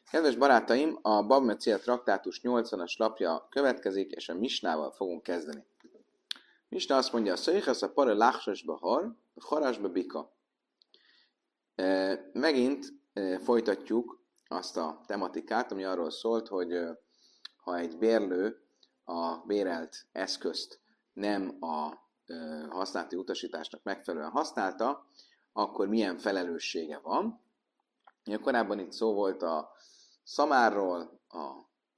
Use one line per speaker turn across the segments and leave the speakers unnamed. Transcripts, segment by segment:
Kedves barátaim, a Bab Metzia traktátus 80-as lapja következik, és a Misnával fogunk kezdeni. Misna azt mondja, Szöjjhasz a pare láksasba har, harasba bika. Megint folytatjuk azt a tematikát, ami arról szólt, hogy ha egy bérlő a bérelt eszközt nem a használati utasításnak megfelelően használta, akkor milyen felelőssége van. Korábban itt szó volt a szamárról, a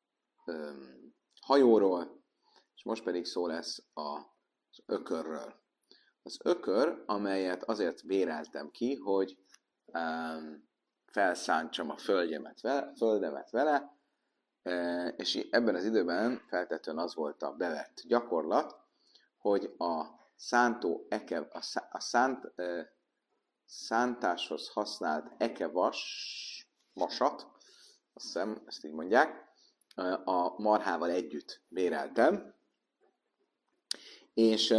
hajóról, és most pedig szó lesz az ökörről. Az ökör, amelyet azért béreltem ki, hogy felszántsam a földemet vele, és ebben az időben feltetően az volt a bevett gyakorlat, hogy a szántáshoz használt vasat, azt hiszem, ezt így mondják, a marhával együtt béreltem, és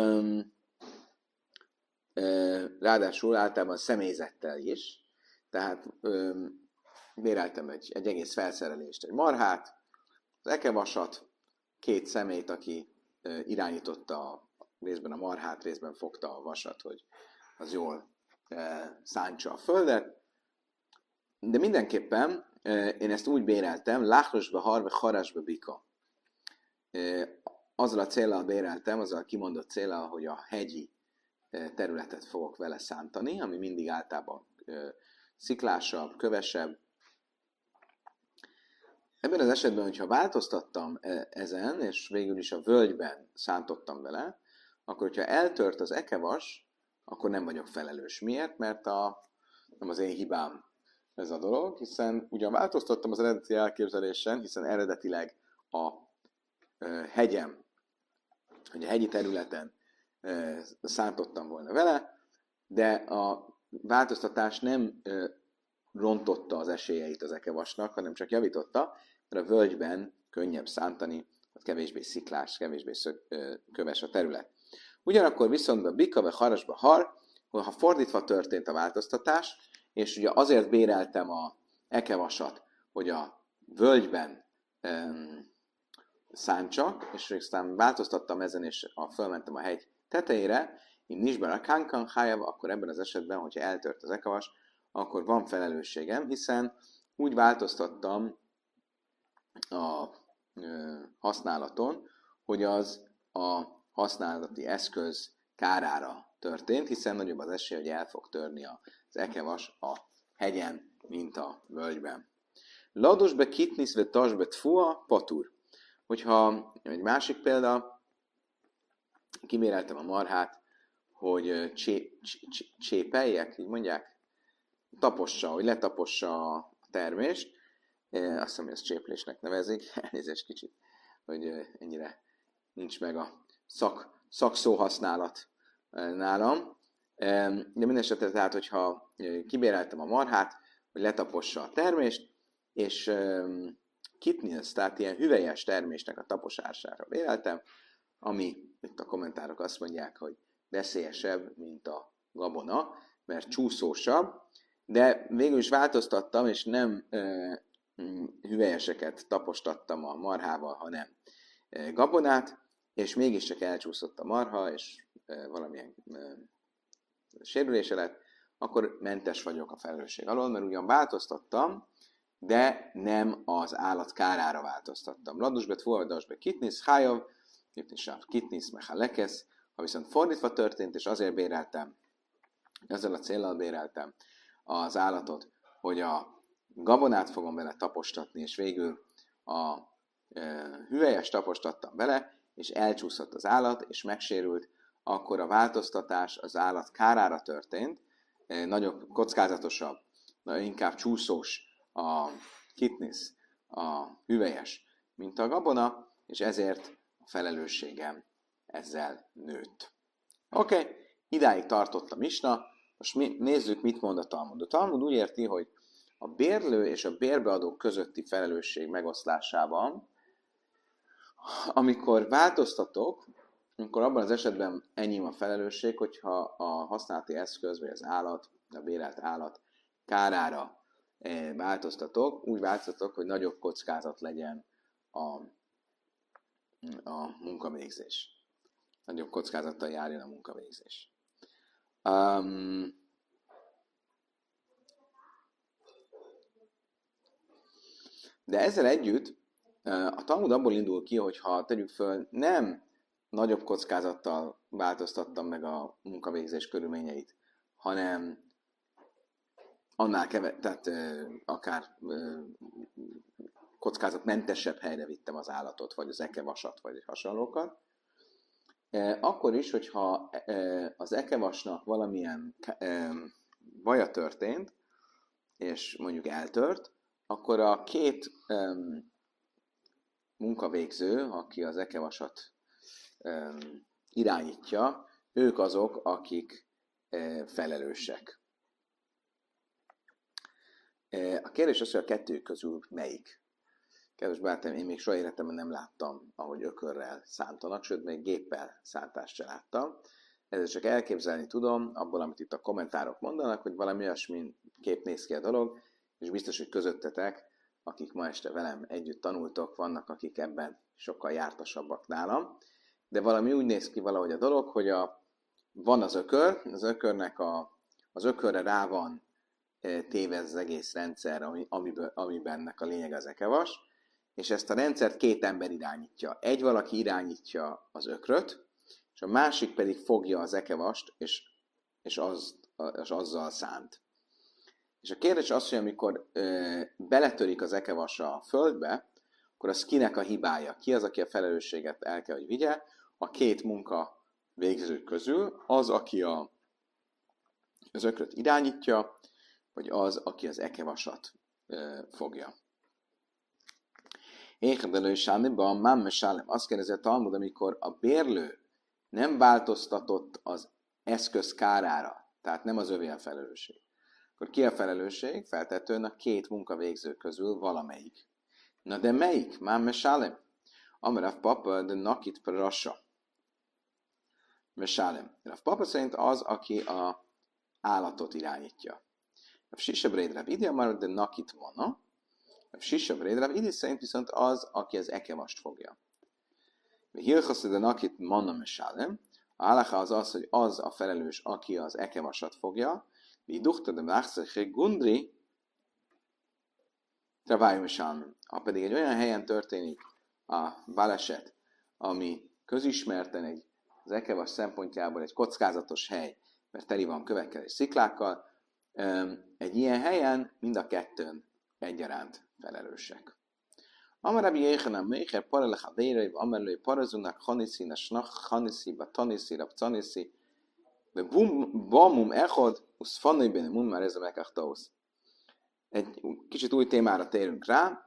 ráadásul általában személyzettel is, tehát béreltem egy egész felszerelést, egy marhát, az ekevasat, két személyt, aki irányította részben a marhát, részben fogta a vasat, hogy az jól szántsa a földet, de mindenképpen én ezt úgy béreltem, láhrosba harve harasba bika. Azzal a céllal béreltem, azzal a kimondott céllal, hogy a hegyi területet fogok vele szántani, ami mindig általában sziklásabb, kövesebb. Ebben az esetben, hogyha változtattam ezen, és végül is a völgyben szántottam vele, akkor hogyha eltört az ekevas, akkor nem vagyok felelős. Miért? Mert nem az én hibám ez a dolog, hiszen ugyan változtattam az eredeti elképzelésen, hiszen eredetileg a hegyem, hogy a hegyi területen szántottam volna vele, de a változtatás nem rontotta az esélyeit az ekevasnak, hanem csak javította, mert a völgyben könnyebb szántani, kevésbé sziklás, kevésbé köves a terület. Ugyanakkor viszont a bika vagy harasba har, ha fordítva történt a változtatás, és ugye azért béreltem a ekevasat, hogy a völgyben szántsak, és aztán változtattam ezen, és fölmentem a hegy tetejére, én nisben a kánkan hájába, akkor ebben az esetben, hogyha eltört az ekevas, akkor van felelősségem, hiszen úgy változtattam a használaton, hogy az a használati eszköz kárára történt, hiszen nagyobb az esély, hogy el fog törni az ekevas a hegyen, mint a völgyben. Ladosbe kitniszve tasbe tfua patur. Hogyha egy másik példa, kibéreltem a marhát, hogy csépeljek, így mondják, hogy letapossa a termést. Azt hiszem, hogy ezt cséplésnek nevezik. Elnézést kicsit, hogy ennyire nincs meg a szakszóhasználat nálam. De minden esetre, tehát, hogyha kibéreltem a marhát, hogy letapossa a termést, és kitnilsz, tehát ilyen hüvelyes termésnek a taposására béreltem, ami itt a kommentárok azt mondják, hogy veszélyesebb, mint a gabona, mert csúszósabb, de végül is változtattam, és nem hüvelyeseket tapostattam a marhával, hanem gabonát, és mégiscsak elcsúszott a marha, és valamilyen sérülése lett, akkor mentes vagyok a felelősség alól, mert ugyan változtattam, de nem az állat kárára változtattam. Ladusbet, forradasbe kitnisz, hájav, kitnisz, mechalekesz, ha viszont fordítva történt, és azért béreltem, ezzel a céllal béreltem az állatot, hogy a gabonát fogom vele tapostatni, és végül a hüvelyes tapostattam vele, és elcsúszott az állat, és megsérült, akkor a változtatás az állat kárára történt, nagyobb, kockázatosabb, inkább csúszós a kitnisz, a hüvelyes, mint a gabona, és ezért a felelősségem ezzel nőtt. Oké, idáig tartott a misna, most nézzük, mit mond a Talmud. A Talmud úgy érti, hogy a bérlő és a bérbeadó közötti felelősség megoszlásában, amikor változtatok, akkor abban az esetben enyém a felelősség, hogyha a használati eszköz, vagy az állat, a bérelt állat kárára változtatok, úgy változtatok, hogy nagyobb kockázat legyen a munkavégzés. Nagyobb kockázattal járjon a munkavégzés. De ezzel együtt a Talmud abból indul ki, hogy ha tegyük föl, nem nagyobb kockázattal változtattam meg a munkavégzés körülményeit, hanem annál tehát akár kockázatmentesebb helyre vittem az állatot, vagy az ekevasat, vagy hasonlókat, akkor is, hogyha az ekevasnak valamilyen baja történt, és mondjuk eltört, akkor a két munkavégző, aki az ekevasat irányítja, ők azok, akik felelősek. A kérdés az, hogy a kettő közül melyik. Kedves barátaim, én még soha életemben nem láttam, ahogy ökörrel szántanak, sőt, még géppel szántást se láttam. Ezzel csak elképzelni tudom, abból, amit itt a kommentárok mondanak, hogy valami olyasmi kép néz ki a dolog, és biztos, hogy közöttetek, akik ma este velem együtt tanultok, vannak, akik ebben sokkal jártasabbak nálam. De valami úgy néz ki valahogy a dolog, hogy van az ökör, az ökörnek az ökörre rá van téve az egész rendszer, amiben ennek a lényeg az ekevas, és ezt a rendszert két ember irányítja. Egy valaki irányítja az ökröt, és a másik pedig fogja az ekevast, és azzal szánt. És a kérdés az, hogy amikor beletörik az ekevas a földbe, akkor az kinek a hibája? Ki az, aki a felelősséget el kell, hogy vigye? A két munka végző közül az, aki az ökröt irányítja, vagy az, aki az ekevasat fogja. Éhedelő sámiban mámme sálem. Azt kérdezi a Talmud, amikor a bérlő nem változtatott az eszköz kárára, tehát nem az övé a felelősség. Akkor ki a felelősség? Feltetően a két munkavégző közül valamelyik. Na de melyik? Mámme sálem. Amarav papa, de nakit prasha. Mesálem. Rav papa szerint az, aki a állatot irányítja. A Sisab Rédrav Idi amar, de nakit mana. A Sisab Rédrav Idi szerint viszont az, aki az ekevast fogja. Hilchasz de nakit mana mesálem. A halacha az az, hogy az a felelős, aki az ekevasat fogja. Mi duchta de machszeche gundri travályom mesálem. Ha pedig egy olyan helyen történik a baleset, ami közismerten az ekevas szempontjából egy kockázatos hely, mert teli van kövekkel és sziklákkal, egy ilyen helyen mind a kettőn egyaránt felelősek. Amarabi Jéhanan Méher Paralech a Vérőiv, Amerlői Parazunak, Haniszi, Nasnach, Haniszi, Bataniszi, Rabcaniszi, Bamum Echod, Uszfanai Benemum, már ez a Mekachtaosz. Egy kicsit új témára térünk rá.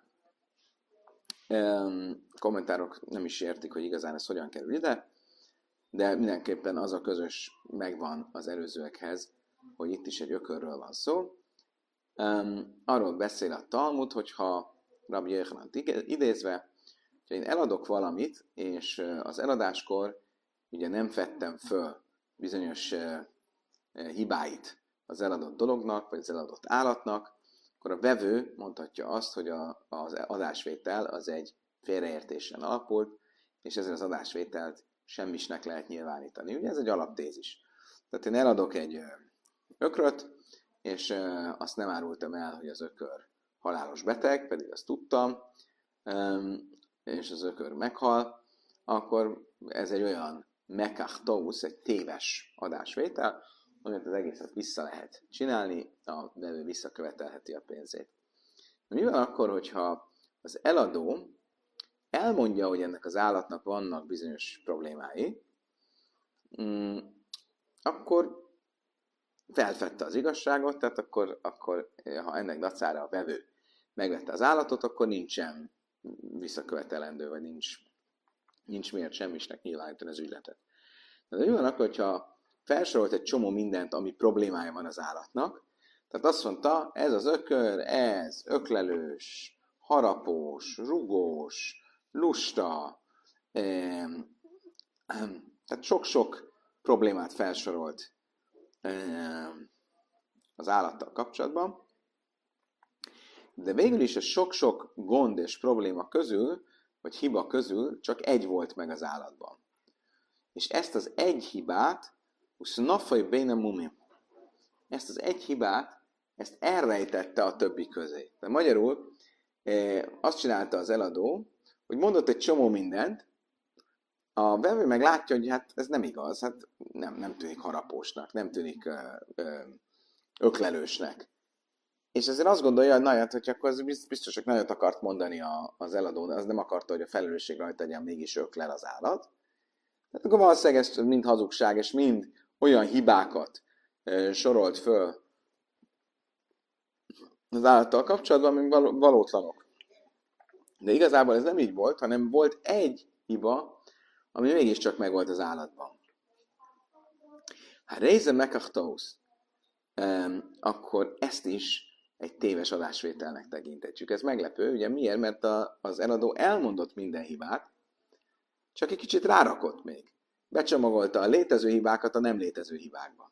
Kommentárok nem is értik, hogy igazán ez hogyan kerül ide, de mindenképpen az a közös megvan az előzőekhez, hogy itt is egy ökörről van szó. Arról beszél a Talmud, hogyha Rabbi Jéhanant idézve, hogyha én eladok valamit, és az eladáskor ugye nem fedtem föl bizonyos hibáit az eladott dolognak, vagy az eladott állatnak, akkor a vevő mondhatja azt, hogy az adásvétel az egy félreértésen alapult, és ezzel az adásvételt semmisnek lehet nyilvánítani. Ugye ez egy alaptézis. Tehát én eladok egy ökröt, és azt nem árultam el, hogy az ökör halálos beteg, pedig azt tudtam, és az ökör meghal, akkor ez egy olyan mekachtaus, egy téves adásvétel, amit az egészet vissza lehet csinálni, a vevő visszakövetelheti a pénzét. Mi van akkor, hogyha az eladó elmondja, hogy ennek az állatnak vannak bizonyos problémái, akkor felfedte az igazságot, tehát akkor ha ennek dacára a vevő megvette az állatot, akkor nincsen visszakövetelendő, vagy nincs miért semmisnek nyilvánítani az ügyletet. De mi van akkor, hogyha felsorolt egy csomó mindent, ami problémája van az állatnak, tehát azt mondta, ez az ökör, ez öklelős, harapós, rugós, lusta, tehát sok-sok problémát felsorolt az állattal kapcsolatban, de végül is a sok-sok gond és probléma közül, vagy hiba közül csak egy volt meg az állatban. És ezt az egy hibát, ezt az egy hibát, ezt elrejtette a többi közé. De magyarul azt csinálta az eladó, hogy mondott egy csomó mindent, a vevő meg látja, hogy hát ez nem igaz, hát nem tűnik harapósnak, nem tűnik öklelősnek. És ezért azt gondolja, hogy nagyot, hogy akkor az biztos, hogy nagyot akart mondani az eladó, de az nem akarta, hogy a felelősség rajta legyen, mégis öklel az állat. Tehát akkor valószínűleg ez mind hazugság, és mind olyan hibákat sorolt föl az állattal kapcsolatban, amik valótlanok. De igazából ez nem így volt, hanem volt egy hiba, ami mégiscsak megvolt az állatban. Ha része mekachtaus, akkor ezt is egy téves adásvételnek tekintetjük. Ez meglepő, ugye miért? Mert az eladó elmondott minden hibát, csak egy kicsit rárakott még. Becsomagolta a létező hibákat a nem létező hibákba.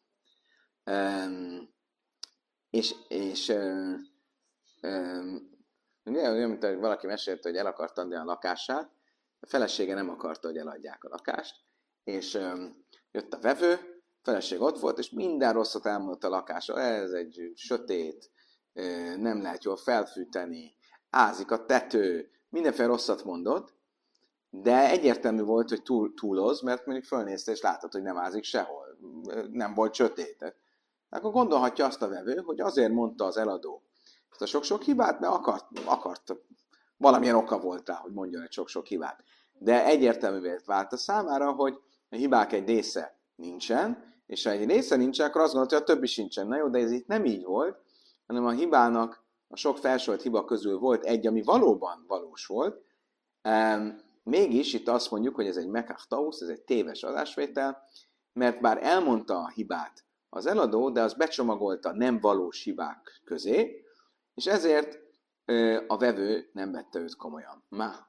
Ugye, mint valaki mesélte, hogy el akart adni a lakását, a felesége nem akarta, hogy eladják a lakást, és jött a vevő, a feleség ott volt, és minden rosszat elmondott a lakásra. Ez egy sötét, nem lehet jól felfűteni, ázik a tető, mindenféle rosszat mondott, de egyértelmű volt, hogy túloz, mert mondjuk fölnézte, és látott, hogy nem ázik sehol, nem volt sötét. Akkor gondolhatja azt a vevő, hogy azért mondta az eladó ezt a sok-sok hibát, mert akart, valamilyen oka volt rá, hogy mondjon egy sok-sok hibát. De egyértelművé vált a számára, hogy a hibák egy része nincsen, és ha egy része nincsen, akkor azt gondolta, hogy a többi sincsen. Na jó, de ez itt nem így volt, hanem a hibának, a sok felsorolt hiba közül volt egy, ami valóban valós volt. Mégis itt azt mondjuk, hogy ez egy mekachtaus, ez egy téves adásvétel, mert bár elmondta a hibát az eladó, de az becsomagolta nem valós hibák közé, és ezért a vevő nem vette őt komolyan.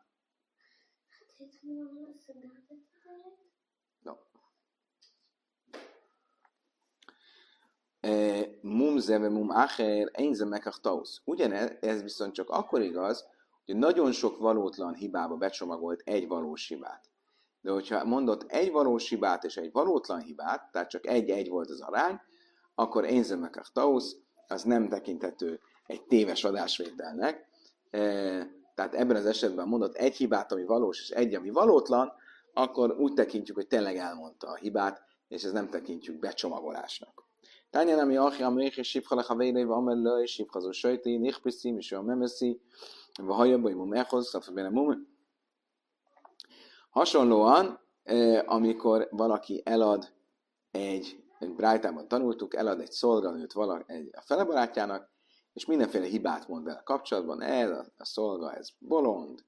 No. Mum zeve mum acher, einze mekachtaus. Ugyanez viszont csak akkor igaz, hogy nagyon sok valótlan hibába becsomagolt egy valós hibát. De hogyha mondott egy valós hibát és egy valótlan hibát, tehát csak egy-egy volt az arány, akkor einze mekachtaus, az nem tekinthető egy téves adásvételnek. Tehát ebben az esetben mondott egy hibát, ami valós, és egy, ami valótlan, akkor úgy tekintjük, hogy tényleg elmondta a hibát, és ez nem tekintjük becsomagolásnak. Tányan, ami achi amrék, és sivcha lechavédei, va amel le, és sivchazó sajti, nichpiszi, miső a memeszi, va hajabba, imum ehoz, szafabene mum. Hasonlóan, amikor valaki elad egy brájtában tanultuk, elad egy szolganőt a felebarátjának, és mindenféle hibát mond vele kapcsolatban. Ez a szolga, ez bolond,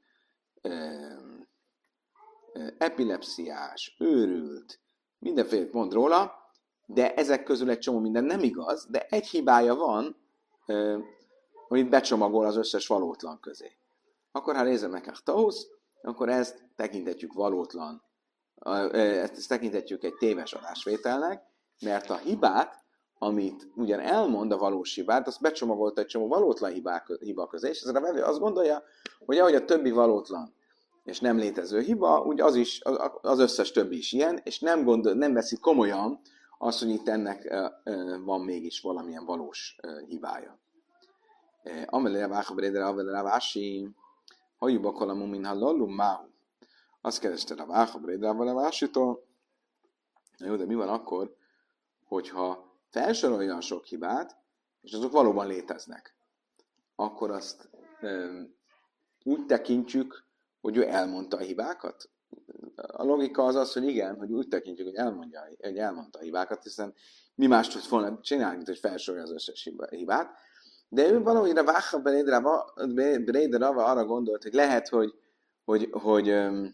epilepsziás, őrült, mindenféle mond róla, de ezek közül egy csomó minden nem igaz, de egy hibája van, amit becsomagol az összes valótlan közé. Akkor, ha rézem mekachtaus, akkor ezt tekintetjük valótlan, ezt tekintetjük egy téves adásvételnek, mert a hibát, amit ugyan elmond a valós hibát, azt becsomagolta egy csomó valótlan hiba közé, és ezzel a vevő azt gondolja, hogy ahogy a többi valótlan és nem létező hiba, úgy az összes többi is ilyen, és nem veszi komolyan azt, hogy itt ennek van mégis valamilyen valós hibája. Amelére váchabrédere avelere vási, hajuba kolamu min hallallum máhu. Azt kereste a váchabrédere avelere vásitól. Na jó, de mi van akkor, hogyha felsorolja a sok hibát, és azok valóban léteznek, akkor azt úgy tekintjük, hogy ő elmondta a hibákat? A logika az az, hogy igen, hogy úgy tekintjük, hogy elmondta a hibákat, hiszen mi más tud volna csinálni, mint hogy felsorolja az összes hibát. De ő valahogy a Vácha Bréder Rava arra gondolt, hogy lehet, hogy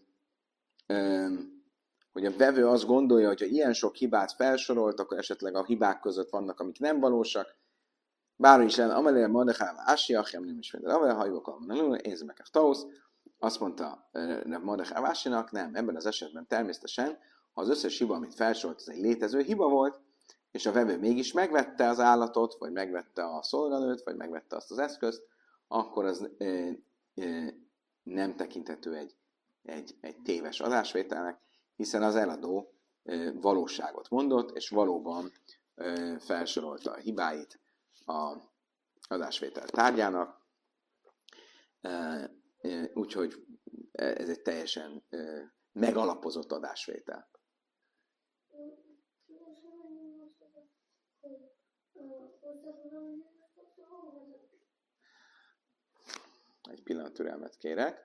a vevő azt gondolja, hogy ha ilyen sok hibát felsorolt, akkor esetleg a hibák között vannak, amik nem valósak. Bárhogy is lenne, amelére Mordechai Ásiach, nem is minden, amelére hajvok, énzemekek tausz, azt mondta Mordechai Ásinak, nem, ebben az esetben természetesen, ha az összes hiba, amit felsorolt, ez egy létező hiba volt, és a vevő mégis megvette az állatot, vagy megvette a szolganőt, vagy megvette azt az eszközt, akkor az nem tekinthető egy téves adásvételnek, hiszen az eladó valóságot mondott, és valóban felsorolta a hibáit a adásvétel tárgyának, úgyhogy ez egy teljesen megalapozott adásvétel. Egy pillanat türelmet kérek.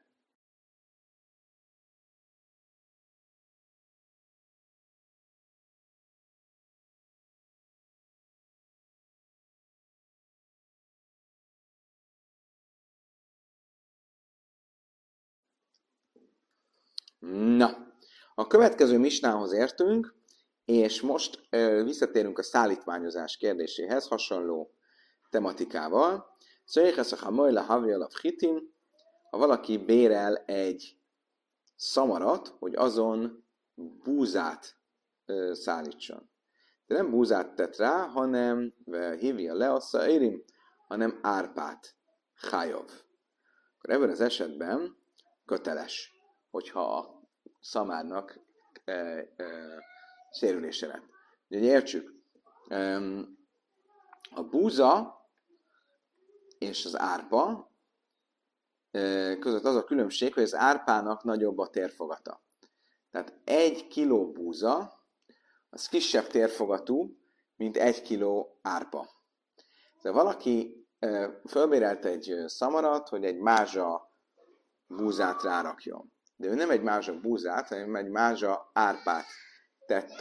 Na, a következő misnához értünk, és most visszatérünk a szállítmányozás kérdéséhez, hasonló tematikával. Ha valaki bérel egy szamarat, hogy azon búzát szállítson. De nem búzát tett rá, hanem hívja le a szairim, hanem árpát, hájov. Akkor ebben az esetben köteles, hogyha a szamárnak sérülése lett. Ugye értsük, a búza és az árpa között az a különbség, hogy az árpának nagyobb a térfogata. Tehát 1 kiló búza, az kisebb térfogatú, mint 1 kiló árpa. Tehát valaki fölbérelt egy szamarat, hogy egy mázsa búzát rárakjon. De ő nem egy mázsa búzát, hanem egy mázsa árpát tett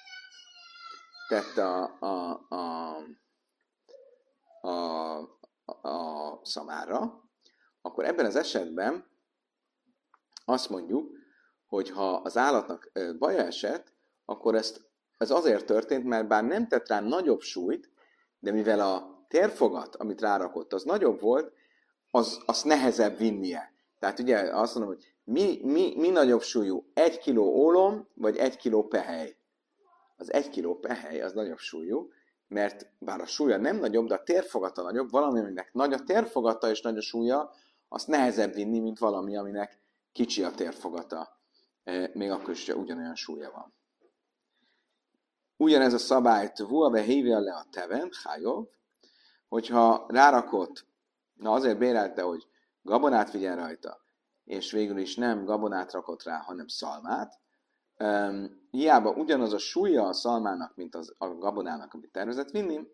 a szamára, akkor ebben az esetben azt mondjuk, hogy ha az állatnak baja esett, akkor ez azért történt, mert bár nem tett rá nagyobb súlyt, de mivel a térfogat, amit rárakott, az nagyobb volt, az nehezebb vinnie. Tehát ugye azt mondom, hogy mi nagyobb súlyú? 1 kiló ólom, vagy 1 kiló pehely? Az 1 kiló pehely az nagyobb súlyú, mert bár a súlya nem nagyobb, de a térfogata nagyobb, valami, aminek nagy a térfogata és nagy a súlya, azt nehezebb vinni, mint valami, aminek kicsi a térfogata, még akkor is ugyanolyan súlya van. Ugyanez a szabályt vuave hívja le a teven, hájov, hogyha rárakott, azért bérelte, hogy gabonát vigyen rajta, és végül is nem gabonát rakott rá, hanem szalmát, hiába ugyanaz a súlya a szalmának, mint a gabonának, amit tervezett vinni,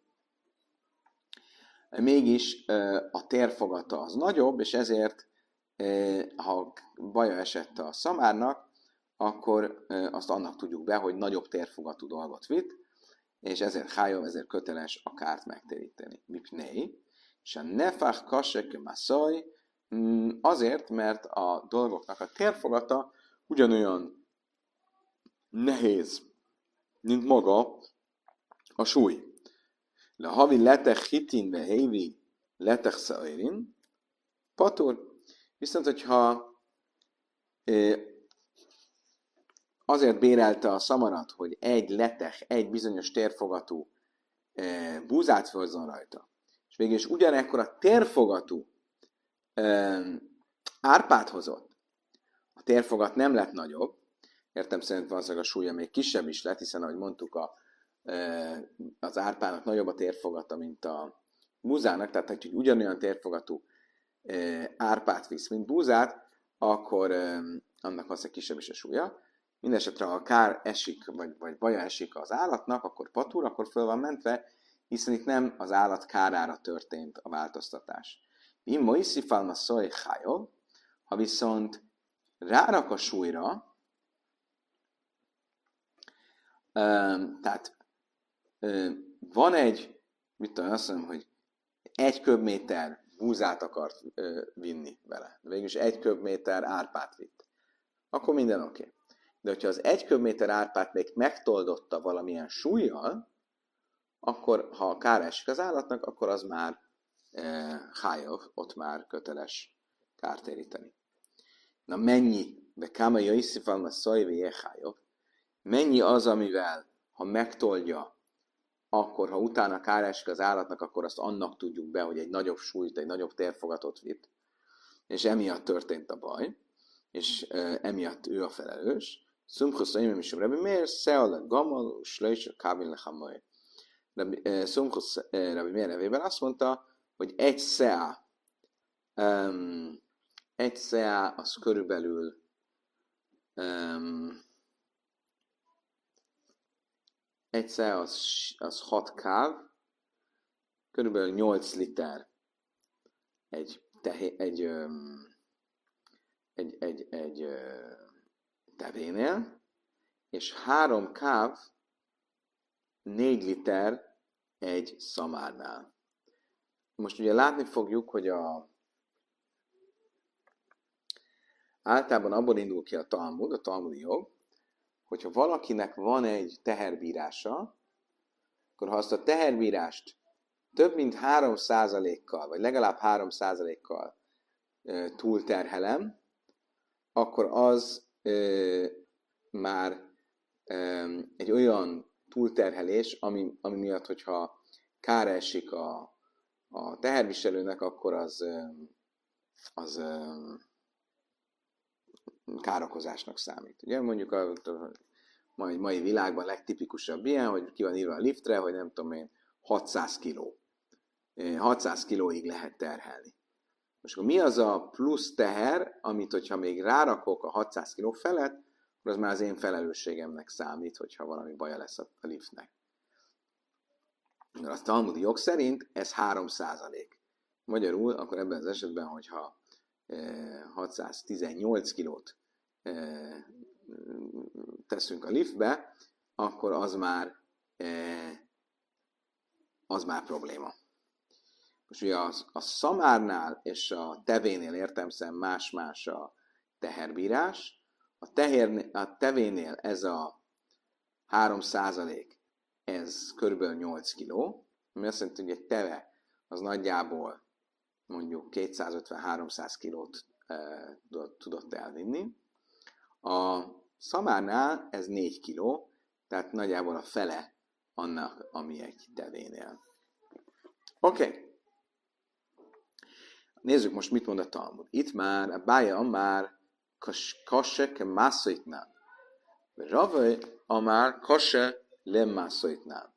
mégis a térfogata az nagyobb, és ezért, ha baja esett a szamárnak, akkor azt annak tudjuk be, hogy nagyobb térfogatú dolgot vitt, és ezért hájov, ezért köteles a kárt megtéríteni. Mipnei, és a nefach kasek masszaj, azért, mert a dolgoknak a térfogata ugyanolyan nehéz, mint maga a súly. Le havi letech hitin ve hévi letech szairin, patur. Viszont, hogyha azért bérelte a szamarat, hogy egy letech, egy bizonyos térfogatú búzát fölzön rajta, és végül is ugyanekkor a térfogatú árpát hozott, a térfogat nem lett nagyobb, értem szerint valószínűleg a súlya még kisebb is lett, hiszen ahogy mondtuk, az árpának nagyobb a térfogata, mint a búzának, tehát hogy ugyanolyan térfogatú árpát visz, mint búzát, akkor annak valószínűleg kisebb is a súlya. Mindenesetre, ha a kár esik, vagy baja esik az állatnak, akkor patur, akkor föl van mentve, hiszen itt nem az állat kárára történt a változtatás. Immo iszifalma szoj hájov, ha viszont rárak a súlyra, tehát van egy, mit tudom, azt mondom, hogy 1 köbméter búzát akart vinni vele. Végülis 1 köbméter árpát vitt. Akkor minden oké. De hogyha az 1 köbméter árpát még megtoldotta valamilyen súlyjal, akkor ha a kár esik az állatnak, akkor az már hájov, ott már köteles kártéríteni. Na mennyi? Be káma jaiszi falma szajvé hájov. Mennyi az, amivel, ha megtolja akkor ha utána kár esik az állatnak, akkor azt annak tudjuk be, hogy egy nagyobb súlyt, egy nagyobb térfogatot vitt, és emiatt történt a baj, és emiatt ő a felelős. Szumchusz a imam is Rabbi Meir, Szeala Gamal, Slöjs, Kábil Lechamaj. Szumchusz Rabbi Meir nevében azt mondta, hogy egy szea az körülbelül egy szea az 6 káv, körülbelül 8 liter egy tevénél, és 3 káv 4 liter egy szamárnál. Most ugye látni fogjuk, hogy általában abból indul ki a talmudi jog, hogyha valakinek van egy teherbírása, akkor ha azt a teherbírást több mint 3%-kal, vagy legalább 3%-kal túlterhelem, akkor az már egy olyan túlterhelés, ami miatt, hogyha kár esik a teherviselőnek, akkor az károkozásnak számít. Ugye mondjuk a mai világban a legtipikusabb ilyen, hogy ki van írva a liftre, hogy nem tudom én, 600 kiló. 600 kilóig lehet terhelni. Most akkor mi az a plusz teher, amit hogyha még rárakok a 600 kiló felett, akkor az már az én felelősségemnek számít, hogyha valami baja lesz a liftnek. A talmudi jog szerint ez 3%. Magyarul, akkor ebben az esetben, hogyha 618 kilót teszünk a liftbe, akkor az már probléma. Most ugye a szamárnál és a tevénél értelemszerűen más-más a teherbírás. A tevénél ez a 3%, ez kb. 8 kg, ami azt jelenti, hogy egy teve az nagyjából mondjuk 250-300 kilót tudott elvinni. A szamárnál ez 4 kiló, tehát nagyjából a fele annak, ami egy tevénél. Oké. Nézzük most, mit mond a Talmud. Itt már a bája már kase mászóitnál. Ravai a már kase lemmászóitnál.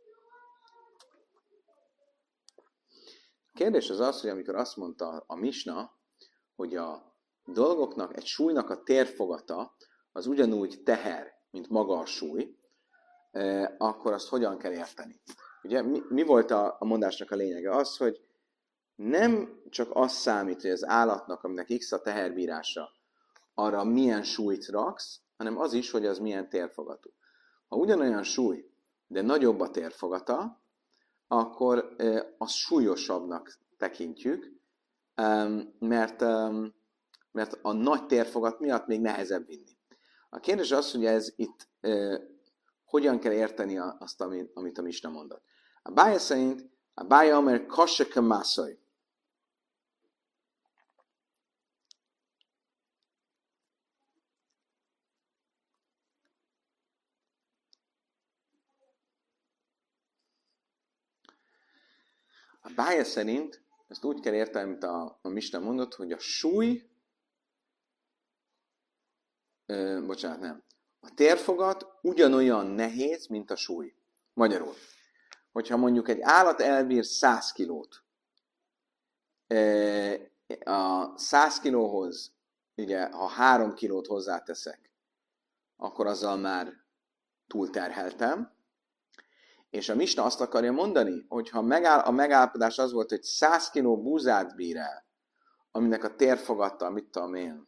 A kérdés az az, hogy amikor azt mondta a Misna, hogy a dolgoknak, egy súlynak a térfogata az ugyanúgy teher, mint maga a súly, akkor azt hogyan kell érteni? Ugye mi volt a mondásnak a lényege? Az, hogy nem csak az számít, hogy az állatnak, aminek X a teherbírása, arra milyen súlyt raksz, hanem az is, hogy az milyen térfogatú. Ha ugyanolyan súly, de nagyobb a térfogata, akkor azt súlyosabbnak tekintjük, mert a nagy térfogat miatt még nehezebb vinni. A kérdés az, hogy ez itt hogyan kell érteni azt, amit a Misna mondott. A bája szerint, a bája amer kaseke mászai. A bája szerint ezt úgy kell érteni, mint a Misna mondott, hogy a súly, a térfogat ugyanolyan nehéz, mint a súly. Magyarul, hogyha mondjuk egy állat elbír 100 kilót, a 100 kilóhoz, ugye, ha 3 kilót hozzáteszek, akkor azzal már túlterheltem, és a Misna azt akarja mondani, hogy ha a megállapodás az volt, hogy 100 kiló búzát bír el, aminek a térfogatta, mit tudom én,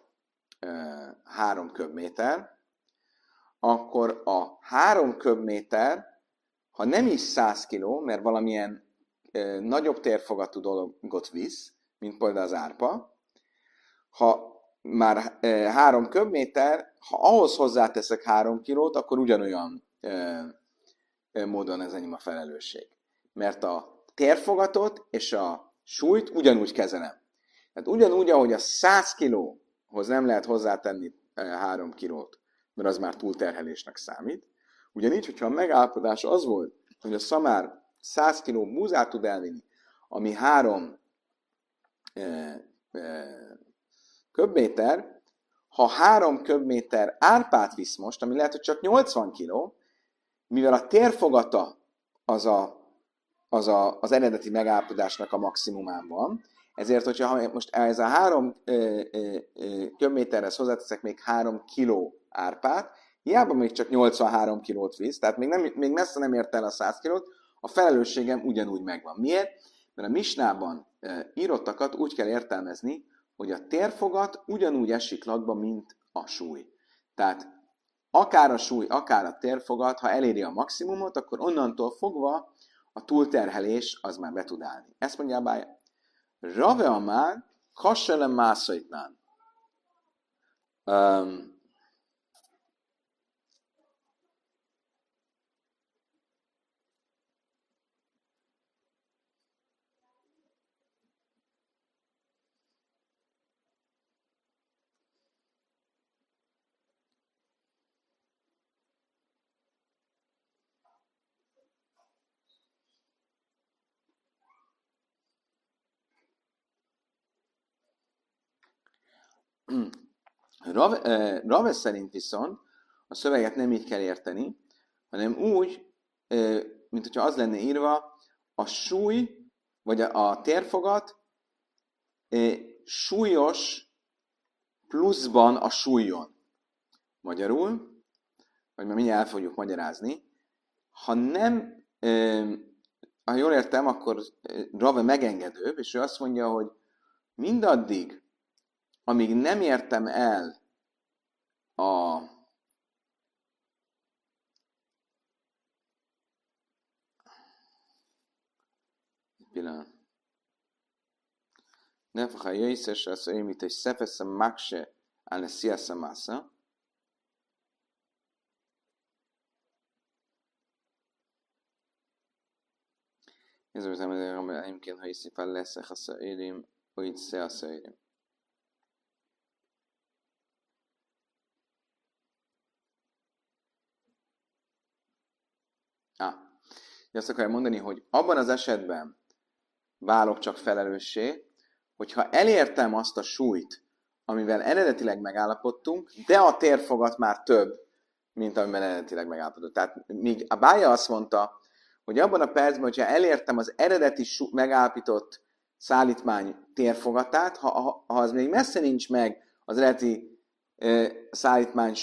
3 köbméter, akkor a 3 köbméter, ha nem is 100 kiló, mert valamilyen nagyobb térfogatú dolgot visz, mint például az árpa, ha már 3 köbméter, ha ahhoz hozzáteszek 3 kilót, akkor ugyanolyan módon ez enyém a felelősség. Mert a térfogatot és a súlyt ugyanúgy kezelem. Tehát ugyanúgy, ahogy a 100 kilóhoz nem lehet hozzátenni 3 kilót, mert az már túlterhelésnek számít. Ugyanígy, hogyha a megállapodás az volt, hogy a szamár 100 kg búzát tud elvinni, ami 3 köbméter, ha 3 köbméter árpát visz most, ami lehet, hogy csak 80 kg, mivel a térfogata az eredeti megállapodásnak a maximumán van, ezért, hogyha most ez a 3 köbméterhez hozzáteszek még 3 kiló árpát, hiába még csak 83 kilót visz, tehát még messze nem ért el a 100 kilót, a felelősségem ugyanúgy megvan. Miért? Mert a misnában írottakat úgy kell értelmezni, hogy a térfogat ugyanúgy esik latba, mint a súly. Tehát akár a súly, akár a térfogat, ha eléri a maximumot, akkor onnantól fogva a túlterhelés az már be tud állni. Ezt mondja a Bája. Rave amár, kassele mászaitnán. Rave szerint viszont a szöveget nem így kell érteni, hanem úgy, mint hogyha az lenne írva, a súly, vagy a térfogat súlyos pluszban a súlyon. Magyarul, vagy már mindjárt el fogjuk magyarázni, ha nem, ha jól értem, akkor Rave megengedőbb, és ő azt mondja, hogy mindaddig, amíg nem értem el pillanat. Nefach ha-jöjszes, az olyan, mint egy szefeszem makse áll sziaszem másza. Ez az, amit egyébként, ha iszi fel leszek a szairim, vagy se a szairim. Azt akarja mondani, hogy abban az esetben válok csak felelőssé, hogyha elértem azt a súlyt, amivel eredetileg megállapodtunk, de a térfogat már több, mint amivel eredetileg megállapodtunk. Tehát míg a Bája azt mondta, hogy abban a percben, hogyha elértem az eredeti megállapított szállítmány térfogatát, ha az még messze nincs meg az eredeti szállítmány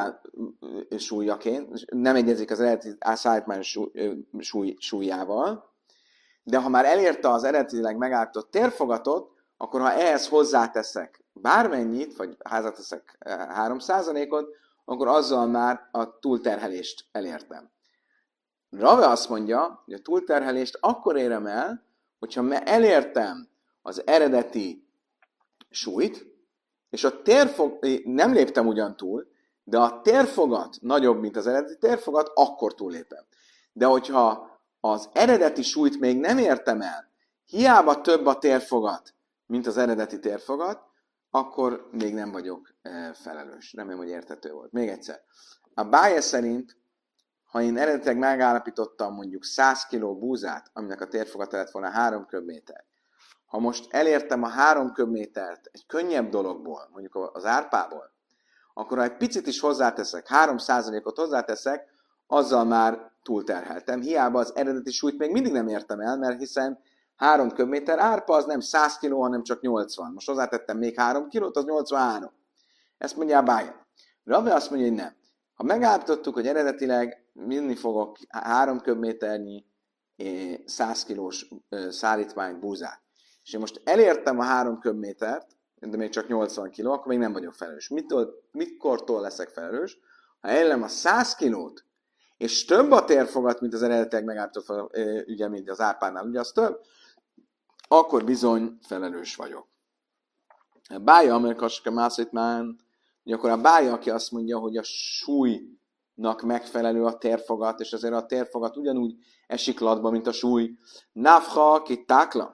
súlyaként, nem egyezik az eredeti szállítmány súlyával, de ha már elérte az eredetileg megállapított térfogatot, akkor ha ehhez hozzáteszek bármennyit, vagy hozzáteszek 3%-ot, akkor azzal már a túlterhelést elértem. Rave azt mondja, hogy a túlterhelést akkor érem el, hogyha elértem az eredeti súlyt, és a nem léptem ugyan túl, de a térfogat nagyobb, mint az eredeti térfogat, akkor túllépem. De hogyha az eredeti súlyt még nem értem el, hiába több a térfogat, mint az eredeti térfogat, akkor még nem vagyok felelős. Remélem, hogy érthető volt. Még egyszer. A Bája szerint, ha én eredetileg megállapítottam mondjuk 100 kg búzát, aminek a térfogata lett volna 3 köbméter, ha most elértem a 3 köbmétert egy könnyebb dologból, mondjuk az árpából, akkor ha egy picit is hozzáteszek, 3%-ot hozzáteszek, azzal már túlterheltem. Hiába az eredeti súlyt még mindig nem értem el, mert hiszen 3 köbméter árpa az nem 100 kg, hanem csak 80. Most hozzátettem még 3 kilót, az 83. Ezt mondja a Bája. Rave azt mondja, hogy nem. Ha megállapítottuk, hogy eredetileg vinni fogok 3 köbméternyi 100 kilós szállítmány búzát, és én most elértem a 3 köbmétert, de még csak 80 kg, akkor még nem vagyok felelős. Mikortól leszek felelős? Ha elérem a 100 kilót, és több a térfogat, mint az eredetileg megállapított, ugye, mint az árpánál, ugye az több, akkor bizony felelős vagyok. A Bája, amerikaska mászítmán, ugye akkor a Bája, aki azt mondja, hogy a súlynak megfelelő a térfogat, és azért a térfogat ugyanúgy esik latba, mint a súly. Nafha ki tákla.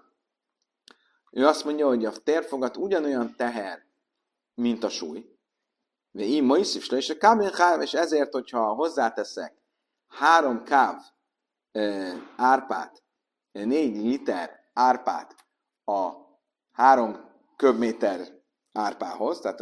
Ő azt mondja, hogy a térfogat ugyanolyan teher, mint a súly. És ezért, hogyha hozzáteszek 3 káv árpát, 4 liter árpát a 3 köbméter árpához, tehát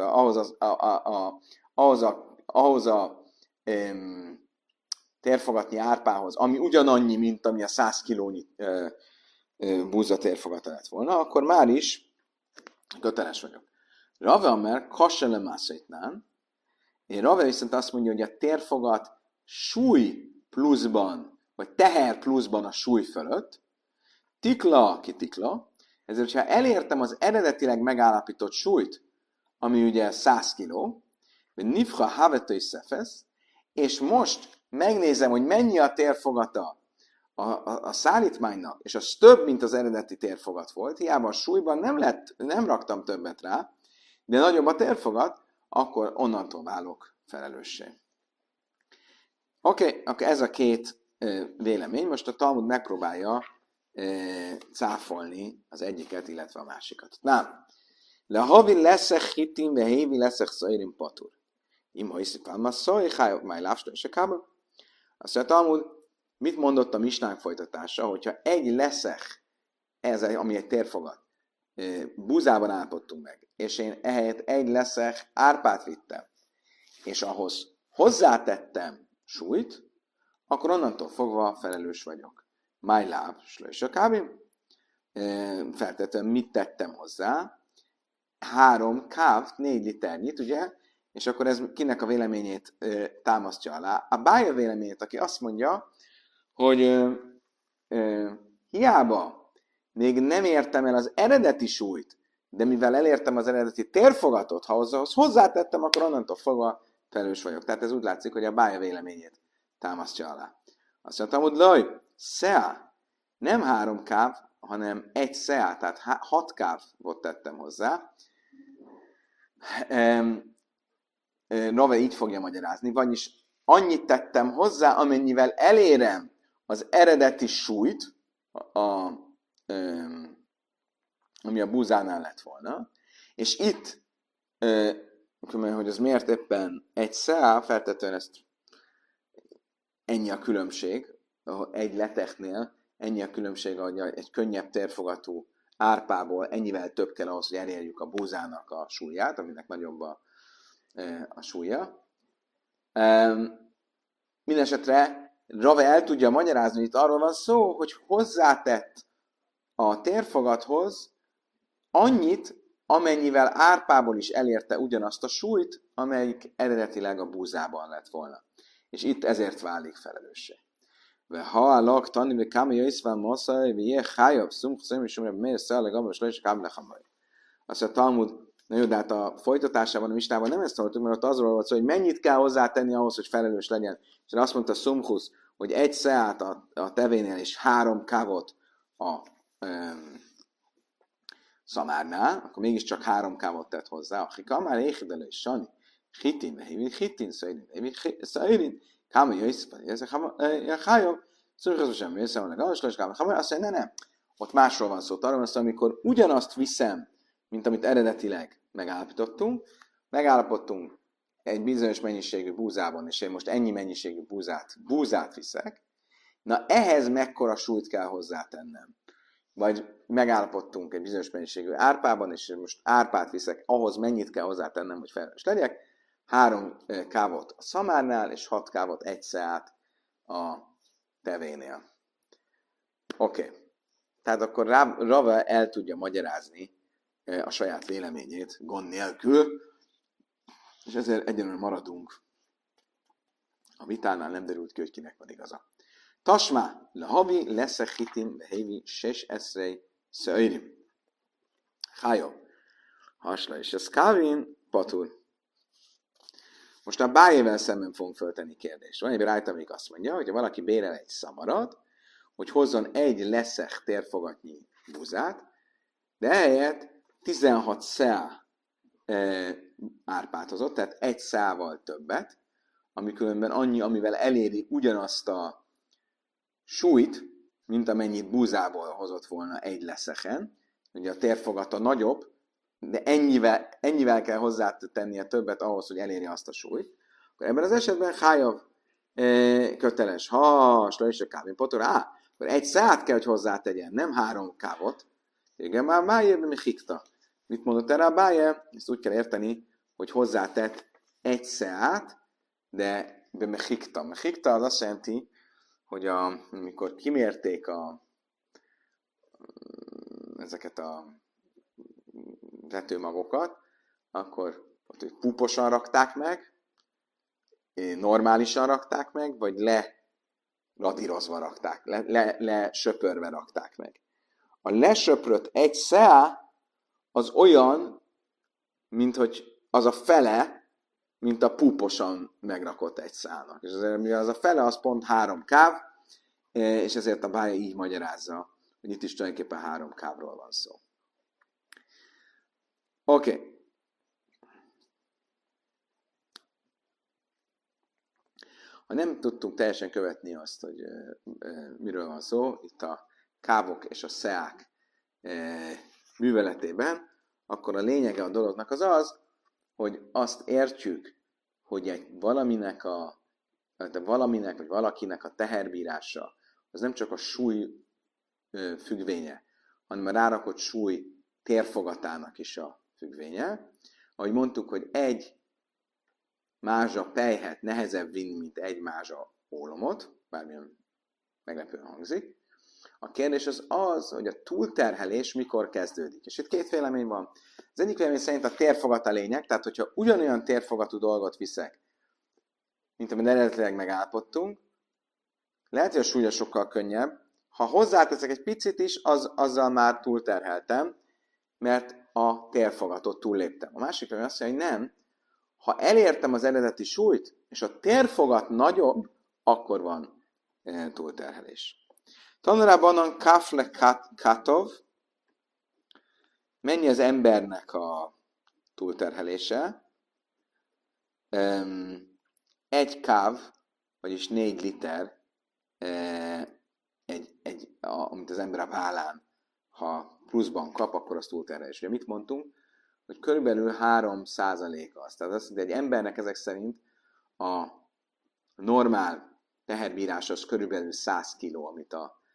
ahhoz a térfogatnyi árpához, ami ugyanannyi, mint ami a 100 kilónyi búza térfogata lett volna, akkor már is köteles vagyok. Rave Amer, kassele mászétnán. Rave viszont azt mondja, hogy a térfogat súly pluszban, vagy teher pluszban a súly fölött, tikla ki tikla, ezért, ha elértem az eredetileg megállapított súlyt, ami ugye 100 kiló, vagy nifha havetői szefesz, és most megnézem, hogy mennyi a térfogata a szállítmánynak, és az több, mint az eredeti térfogat volt, hiába a súlyban nem raktam többet rá, de nagyobb a térfogat, akkor onnantól válok felelőssé. Oké, akkor ez a két vélemény. Most a Talmud megpróbálja cáfolni az egyiket, illetve a másikat. Nem. Le havi leszek hitin, ve hévi leszek szairin patur. Imha iszik palma szai, hájok máj lávstó és a kába. Azt mondja, Talmud, mit mondott a misnánk folytatása, hogyha egy leszek, ez, ami egy térfogat, búzában állapodtunk meg, és én ehelyett egy leszek árpát vittem, és ahhoz hozzátettem súlyt, akkor onnantól fogva felelős vagyok. Máj láb, és a kábim. Feltétlenül mit tettem hozzá? 3 káv, 4 liternyit, ugye? És akkor ez kinek a véleményét támasztja alá? A Bája véleményét, aki azt mondja, hogy hiába még nem értem el az eredeti súlyt, de mivel elértem az eredeti térfogatot, ha ahhoz hozzátettem, akkor onnantól fogva felelős vagyok. Tehát ez úgy látszik, hogy a Bája véleményét támasztja alá. Azt mondtam, hogy laj, szea, nem 3 káv, hanem 1 szea, tehát 6 kávot tettem hozzá. Rave így fogja magyarázni, vagyis annyit tettem hozzá, amennyivel elérem az eredeti súlyt, ami a búzánál lett volna, és itt, hogy az miért éppen 1 szea, feltétlenül ezt ennyi a különbség, egy letechnél, ennyi a különbség, hogy egy könnyebb térfogatú árpából ennyivel több kell ahhoz, hogy elérjük a búzának a súlyát, aminek nagyobb a súlya. Mindenesetre Rave el tudja magyarázni, hogy itt arról van szó, hogy hozzátett a térfogathoz annyit, amennyivel árpából is elérte ugyanazt a súlyt, amelyik eredetileg a búzában lett volna. És itt ezért válik felelőssé. Ha a lak tanni, hogy kámi jöjszván moszai, vagy ilyen hájabb, szumkszem, és umre miért száll, gabos le, és káblehamaj. Azt a Talmud, na jó, de hát a folytatásában, a mistában nem ezt hallottuk, mert ott azról volt szó, hogy mennyit kell hozzátenni ahhoz, hogy felelős legyen. És azt mondta Szumchusz, hogy 1 szeát a tevénél, és 3 kávot a szamárnál, akkor mégiscsak 3 kávot tett hozzá. A hikamár éhidelő és Sani, hitin, hitin, szairin, káma jöjszfani, ez a hájom, szurkazó sem jöjszem, a gavaslas, káma, azt mondja, nem. Ott másról van szó. Arról van szó, amikor ugyanazt viszem, mint amit eredetileg megállapodtunk egy bizonyos mennyiségű búzában, és én most ennyi mennyiségű búzát viszek, na ehhez mekkora súlyt kell hozzátennem. Vagy megállapodtunk egy bizonyos mennyiségű árpában, és én most árpát viszek, ahhoz mennyit kell hozzátennem, hogy felelős legyek. 3 kávot a szamárnál, és 6 kávot 1 szeát a tevénél. Oké. Tehát akkor Rava el tudja magyarázni a saját véleményét gond nélkül, és ezért egyenlően maradunk. A vitánál nem derült ki, hogy kinek van igaza. Tasmá, le havi, leszek hitin, behévi, ses eszrei, szöjrim. Hájó. Hasla és ez kávin, patur. Most a Bájével szemben fogunk föltenni kérdést. Van egy rájta, amelyik azt mondja, hogy ha valaki bérel egy szamarat, hogy hozzon 1 leszek térfogatnyi búzát, de ehelyett 16 szea árpát hozott, tehát 1 szeával többet, ami különben annyi, amivel eléri ugyanazt a súlyt, mint amennyit búzából hozott volna 1 leszeken. Ugye a térfogata nagyobb, de ennyivel kell hozzátennie többet ahhoz, hogy elérje azt a súlyt. Akkor ebben az esetben hájav köteles. Ha, is a kávén potor, akkor egy szát kell, hogy hozzátegyen, nem 3 kávot. Igen, már báje, mi hikta. Mit mondott erre a báje? Ezt úgy kell érteni, hogy hozzátett egy szát, de mechikta. Mechikta az azt jelenti, hogy amikor kimérték ezeket a vetőmagokat, akkor ott puposan rakták meg, normálisan rakták meg, vagy leradírozva rakták, lesöpörve rakták meg. A lesöprött egy szá az olyan, mint hogy az a fele, mint a puposan megrakott egy szának. És azért, mivel az a fele, az pont 3 káv, és ezért a bája így magyarázza, hogy itt is tulajdonképpen 3 kávról van szó. Oké. Ha nem tudtunk teljesen követni azt, hogy miről van szó, itt a kávok és a szeák műveletében, akkor a lényege a dolognak az, hogy azt értjük, hogy valaminek vagy valakinek a teherbírása az nem csak a súly függvénye, hanem a rárakott súly térfogatának is a függvénye. Ahogy mondtuk, hogy egy mázsa pelyhet nehezebb vinni, mint egy mázsa ólomot, bármilyen meglepően hangzik. A kérdés az, hogy a túlterhelés mikor kezdődik. És itt 2 vélemény van. Az egyik vélemény szerint a térfogat a lényeg, tehát hogyha ugyanolyan térfogatú dolgot viszek, mint amit eredetileg megállapodtunk, lehet, hogy a súlya sokkal könnyebb. Ha hozzáteszek egy picit is, azzal már túlterheltem, mert a térfogatot túlléptem. A másik vélemény azt mondja, hogy nem. Ha elértem az eredeti súlyt, és a térfogat nagyobb, akkor van túlterhelés. Tanulában a kafle katov, mennyi az embernek a túlterhelése? 1 káv, vagyis 4 liter, amit az ember a vállán, ha pluszban kap, akkor az túlterhelés. Ugye mit mondtunk? Hogy körülbelül 3% az. Tehát azt mondja, egy embernek ezek szerint a normál teherbírás az körülbelül 100 kg, amit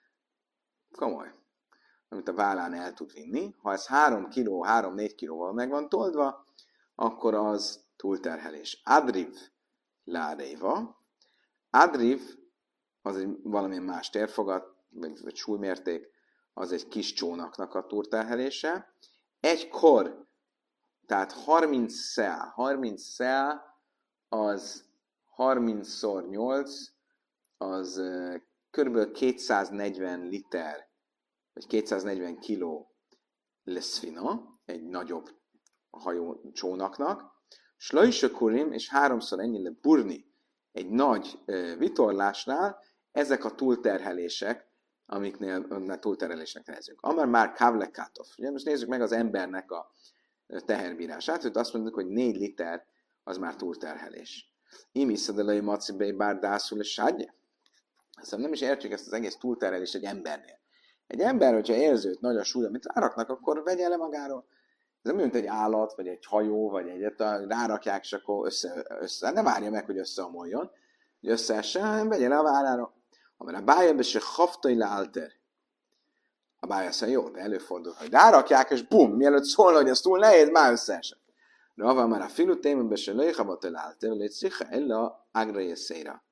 a vállán el tud vinni. Ha ez 3 kg, 3-4 kg-val meg van toldva, akkor az túlterhelés. Adriv láréva. Adriv az egy valamilyen más térfogat, vagy súlymérték, az egy kis csónaknak a túlterhelése. Egy kor, tehát 30 szá, az 30x8, az kb. 240 liter, vagy 240 kiló leszfina, egy nagyobb hajó csónaknak, slajsökurim, és 3-szor ennyi le burni egy nagy vitorlásnál, ezek a túlterhelések, amiknél túlterhelésnek nevezünk. Amár már kávlekátov. Ugye most nézzük meg az embernek a teherbírását, hogy azt mondjuk, hogy 4 liter az már túlterhelés. Imiszadelai macibei bár dászul és sádje. Aztán nem is értjük ezt az egész túlterhelést egy embernél. Egy ember, hogyha érzőt nagy a súly, amit ráraknak, akkor vegye le magáról. Ez nem mint egy állat, vagy egy hajó, vagy egyet, rárakják, és akkor össze. Ne várja meg, hogy összeomoljon, hogy összeessen, hanem vegye le a vállára. Amire a bájebb, és haftai le alter. A báj azt mondja, jó, de előfordul, hogy rárakják, és bum, mielőtt szólna, hogy ez túl nehéz, már összeesett. De avval már a filutémben se lőjhabat el alter, légy szicha, illa ágra jösszéra.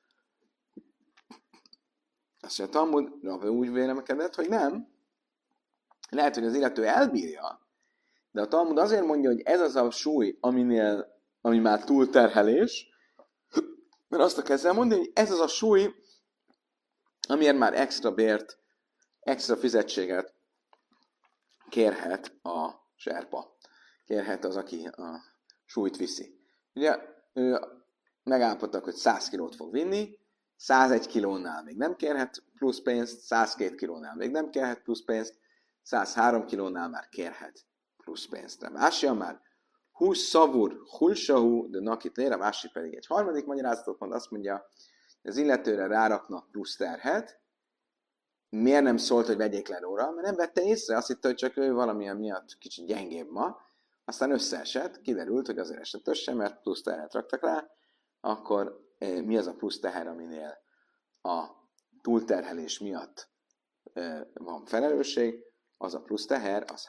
Azt mondja, Talmud, Rava úgy vélekedett, hogy nem. Lehet, hogy az illető elbírja, de a Talmud azért mondja, hogy ez az a súly, ami már túlterhelés, mert azt kell mondani, hogy ez az a súly, amiért már extra bért, extra fizetséget kérhet a serpa. Kérhet az, aki a súlyt viszi. Ugye megállapodtak, hogy 100 kilót fog vinni, 101 kilónál még nem kérhet plusz pénzt, 102 kilónál még nem kérhet plusz pénzt, 103 kilónál már kérhet plusz pénzt. De másja már 20 szavur, hulsahu, de nakit lér, a másik pedig egy harmadik magyarázatot mond, azt mondja, hogy az illetőre ráraknak plusz terhet. Miért nem szólt, hogy vegyék le róla? Mert nem vette észre, azt hitte, hogy csak ő valamilyen miatt kicsit gyengébb ma, aztán összeesett, kiderült, hogy azért esett össze, mert plusz terhet raktak rá, akkor mi az a plusz teher, aminél a túlterhelés miatt van felelősség, az a plusz teher, az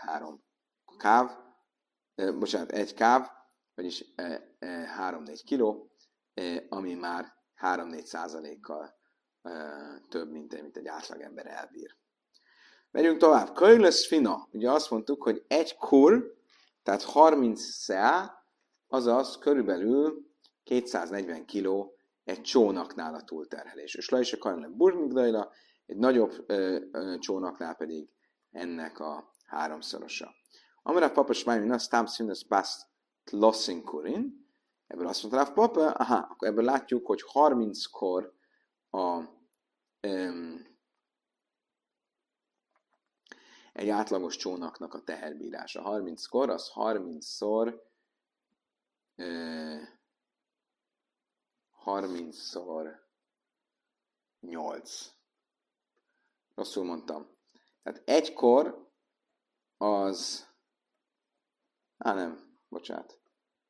1 káv, vagyis 3-4 kiló, ami már 3-4%-kal több, mint egy átlagember elbír. Megyünk tovább. Kölylös fina. Ugye azt mondtuk, hogy egy kur, tehát 30 szea, azaz körülbelül 240 kiló egy csónaknál a túlterhelés. És le is a karnál burmigdajla, egy nagyobb csónaknál pedig ennek a 3-szorosa. Amire papas májmin azt támszínesz bászt losszinkurin, ebből azt mondta, papa, akkor ebből látjuk, hogy 30-kor egy átlagos csónaknak a teherbírása. 30-kor, az 30-szor 8. Rosszul mondtam. Tehát egykor az... bocsánat.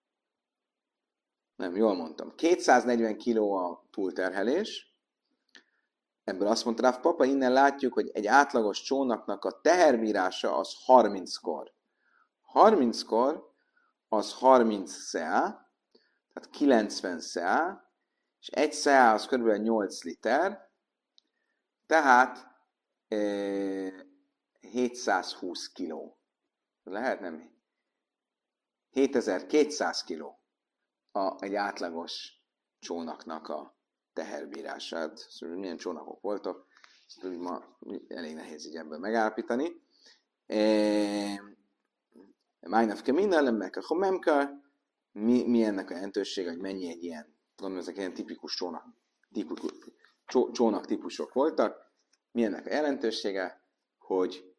Nem, jól mondtam. 240 kiló a túlterhelés. Ebből azt mondta Rav Papa, innen látjuk, hogy egy átlagos csónaknak a teherbírása az 30-kor. 30-kor az 30 szea, tehát 90 szea, és egy szea az kb. 8 liter, tehát 720 kiló. Lehet nem? 7200 kiló egy átlagos csónaknak a teherbírását. Szóval milyen csónakok voltak, ezt ma elég nehéz így ebből megállapítani. Májnav keminna, lemmek a homemka, mi ennek a jelentősége, hogy mennyi egy ilyen, gondolom ezek ilyen tipikus csónak típusok voltak. Mi ennek a jelentősége, hogy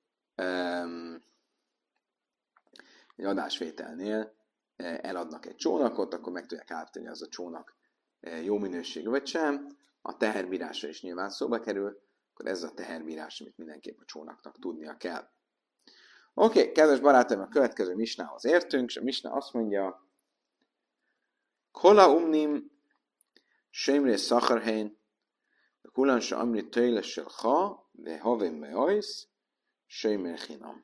egy adásvételnél eladnak egy csónakot, akkor meg tudják állítani, hogy az a csónak jó minőségű vagy sem, a teherbírása is nyilván szóba kerül, akkor ez a teherbírás, amit mindenképp a csónaknak tudnia kell. Oké, kedves barátaim, a következő misnához értünk, és a misna azt mondja, Kola umnim Semre Szacharhein, Kulansa Amri Töjlesel Ha, de Havim Meois, Semre Chinam.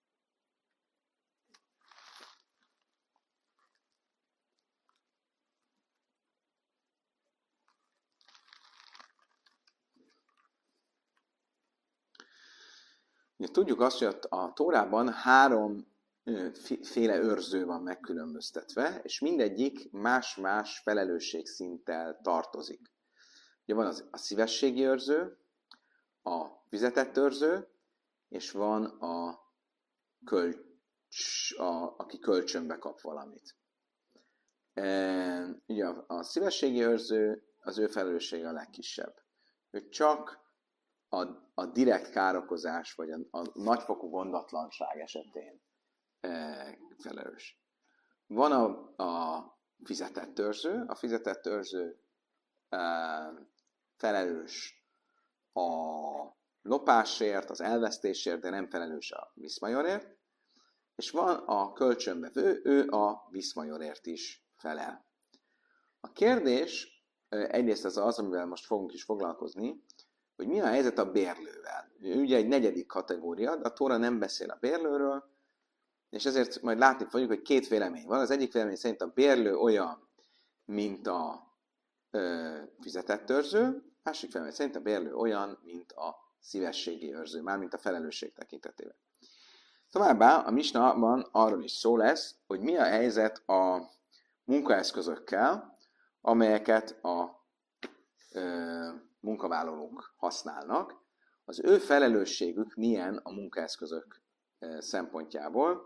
Tudjuk azt, hogy a Tórában 3 féle őrző van megkülönböztetve, és mindegyik más-más felelősségszinttel tartozik. Ugye van a szívességi őrző, a fizetett őrző, és van aki kölcsönbe kap valamit. Ugye a szívességi őrző, az ő felelőssége a legkisebb. Ő csak a direkt károkozás, vagy a nagyfokú gondatlanság esetén felelős. Van a fizetett őrző. A fizetett őrző felelős a lopásért, az elvesztésért, de nem felelős a viszmajorért. És van a kölcsönbevő, ő a viszmajorért is felel. A kérdés egyrészt az, amivel most fogunk is foglalkozni, hogy mi a helyzet a bérlővel. Ugye egy 4. kategória, de a Tóra nem beszél a bérlőről, és ezért majd látni fogjuk, hogy 2 vélemény van. Az egyik vélemény szerint a bérlő olyan, mint a fizetett őrző, másik vélemény szerint a bérlő olyan, mint a szívességi őrző, mármint a felelősség tekintetében. Továbbá a misnában arról is szó lesz, hogy mi a helyzet a munkaeszközökkel, amelyeket a munkavállalók használnak. Az ő felelősségük milyen a munkaeszközök szempontjából.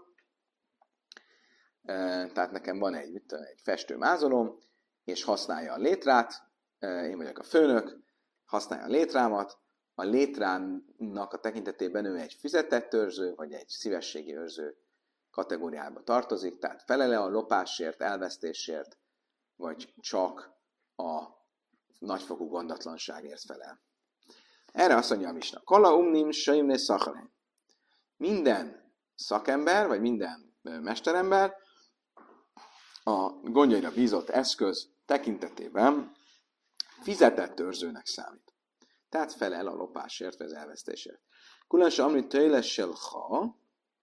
Tehát nekem van egy festőmázolom, és használja a létrát, én vagyok a főnök, használja a létrámat, a létrának a tekintetében ő egy fizetett őrző, vagy egy szívességi őrző kategóriába tartozik, tehát felele a lopásért, elvesztésért, vagy csak a nagyfokú gondatlanságért felel. Erre azt mondja a misna. Kala umnim seimne szachare. Minden szakember, vagy minden mesterember a gondjaira bízott eszköz tekintetében fizetett őrzőnek számít. Tehát felel a lopásért, vagy az elvesztésért. Különösen, amit tőlessel ha,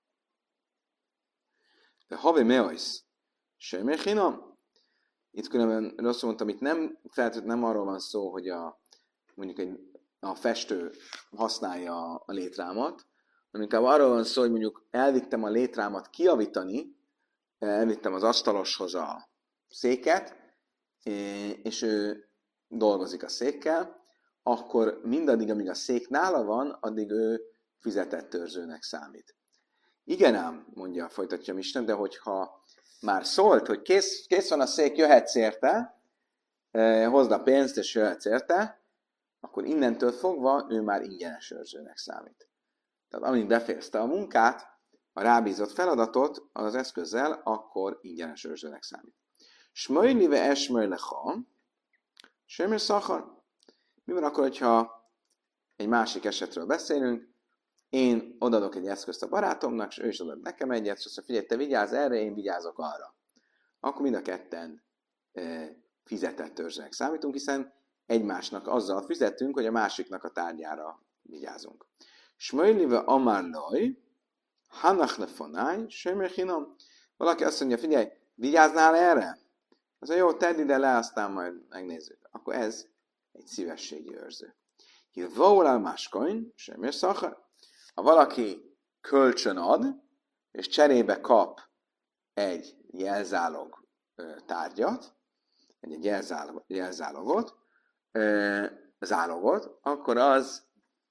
de havi meois, semmi hinom. Itt különben rosszul mondtam, itt nem feltétlenül nem arról van szó, hogy mondjuk a festő használja a létrámat, hanem inkább arról van szó, hogy mondjuk elvittem a létrámat kijavítani, elvittem az asztaloshoz a széket, és ő dolgozik a székkel, akkor mindaddig, amíg a szék nála van, addig ő fizetett őrzőnek számít. Igen ám, folytatja Misna, de hogyha már szólt, hogy kész van a szék, jöhetsz érte, hozd a pénzt és jöhetsz érte, akkor innentől fogva ő már ingyenes őrzőnek számít. Tehát amíg befejezte a munkát, a rábízott feladatot az eszközzel, akkor ingyenes őrzőnek számít. Smöjlive esmöjlecha, semmi szachar. Mi van akkor, hogyha egy másik esetről beszélünk, én odadok egy eszközt a barátomnak, és ő is adod nekem egyet, és azt mondja, figyelj, te vigyázz erre, én vigyázok arra. Akkor mind a ketten fizetett őrzőnek számítunk, hiszen egymásnak azzal fizetünk, hogy a másiknak a tárgyára vigyázunk. Smöjlive amarloj, hanach lefonáj, semmi hinom. Valaki azt mondja, figyelj, vigyáznál erre? Az a jó, tedd ide le, aztán majd megnézzük. Akkor ez egy szívességi őrző. Hilvóulál máskoin, semmi szachar. Ha valaki kölcsön ad, és cserébe kap egy jelzálog tárgyat, egy jelzálogot, zálogot, akkor az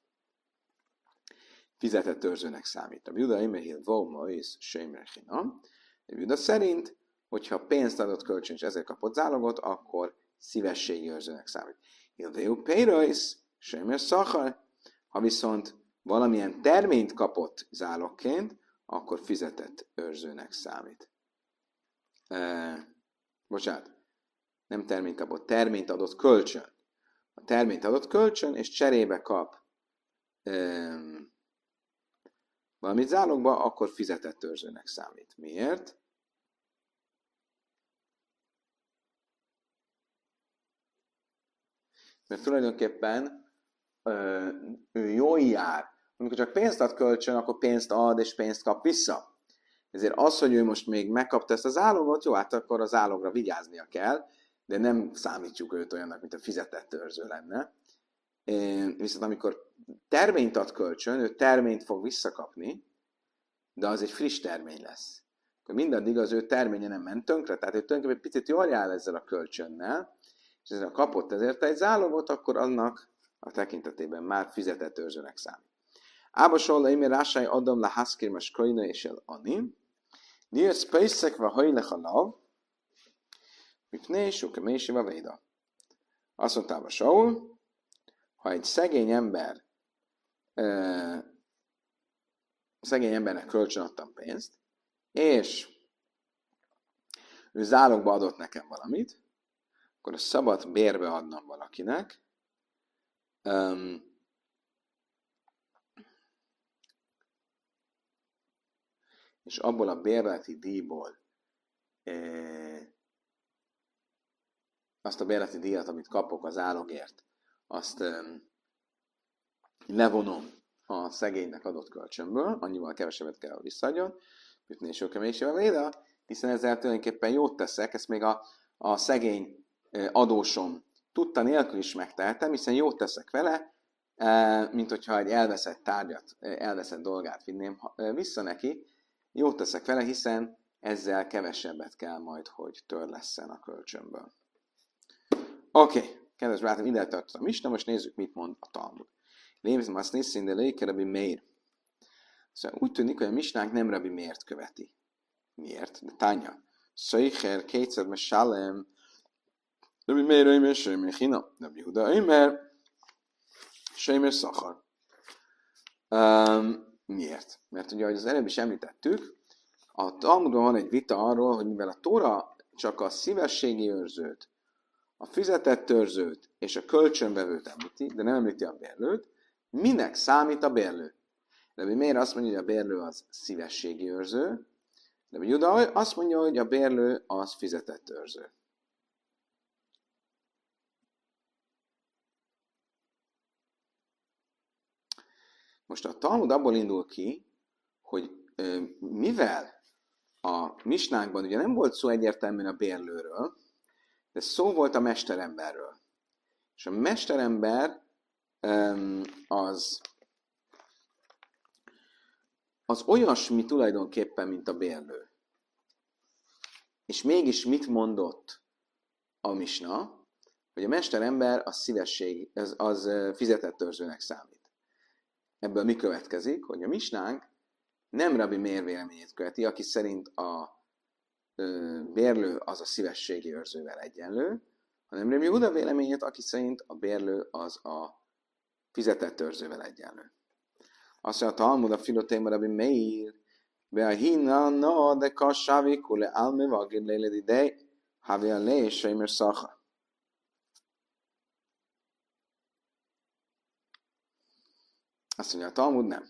fizetett őrzőnek számít. A Juda imehil vóma és sémrechinam. A Juda szerint, hogyha pénzt adott kölcsön, és ezért kapott zálogot, akkor szívességi őrzőnek számít. Hilveu pérais, sémer szachar. Ha viszont valamilyen terményt kapott zálogként, akkor fizetett őrzőnek számít. Bocsánat, nem terményt kapott, terményt adott kölcsön. A terményt adott kölcsön, és cserébe kap valamit zálogba, akkor fizetett őrzőnek számít. Miért? Mert tulajdonképpen ő jól jár. Amikor csak pénzt ad kölcsön, akkor pénzt ad és pénzt kap vissza. Ezért az, hogy ő most még megkapta ezt a zálogot, jó, hát akkor a zálogra vigyáznia kell, de nem számítjuk őt olyannak, mint a fizetett őrző lenne. Viszont amikor terményt ad kölcsön, ő terményt fog visszakapni, de az egy friss termény lesz. Akkor mindaddig az ő terménye nem ment tönkre, tehát ő tulajdonképpen egy picit jól jár ezzel a kölcsönnel, és ezzel kapott ezért egy zálogot, akkor annak a tekintetében már fizetett őrzőnek számít. Ábasolla imé rásály adom le haszkirmes köjne és el ani, Niesz peiszek va hajlech a lav, mikné sok mélyséva véda. Azt mondta Saul, ha egy szegény embernek kölcsön adtam pénzt, és ő zálogba adott nekem valamit, akkor szabad bérbe adnom valakinek, és abból a bérleti díjból azt a bérleti díjat, amit kapok az állogért, azt levonom a szegénynek adott kölcsönből, annyival kevesebbet kell visszaadjon, ütni és sokemésével véde, hiszen ezzel tulajdonképpen jót teszek, ezt még a szegény adósom tudta nélkül is megtehetem, hiszen jót teszek vele, mint hogyha egy elveszett tárgyat, elveszett dolgát vinném vissza neki, jót teszek vele, hiszen ezzel kevesebbet kell majd, hogy törlesszen a kölcsönből. Oké, kedves barátom, ide tartott a Misna, most nézzük, mit mond a Talmud. Lévizm azt nézzünk, de léke Rabbi Meir. Szóval úgy tűnik, hogy a Misnánk nem Rabbi Meirt követi. Miért? De Tanya. Szöjcher, kétszer mesálem, Rabbi Meir, Ömer, Sömer, Hina, Rabbi Huda, Ömer, Sömer, Szachar. Miért? Mert ugye, ahogy az előbb is említettük, a Talmudban van egy vita arról, hogy mivel a Tóra csak a szívességi őrzőt, a fizetett őrzőt és a kölcsönvevőt említi, de nem említi a bérlőt, minek számít a bérlő? De miért azt mondja, hogy a bérlő az szívességi őrző, de Juda azt mondja, hogy a bérlő az fizetett őrző. Most a Talmud abból indul ki, hogy mivel a misnánkban ugye nem volt szó egyértelműen a bérlőről, de szó volt a mesteremberről. És a mesterember az olyasmi tulajdonképpen, mint a bérlő. És mégis mit mondott a misna? Hogy a mesterember az szívesség, az fizetett törzsőnek számít. Ebből mi következik? Hogy a misnánk nem Rabbi Meir véleményét követi, aki szerint a bérlő az a szívességi őrzővel egyenlő, hanem Rabbi Yehuda véleményét, aki szerint a bérlő az a fizetett őrzővel egyenlő. Azt mondja, a Talmud a filotéma Rabbi Meir, be a hinna no de kassávi kule alme vagid léledi dej, havi a lé és seimer szacha. Azt mondja, a Talmud nem.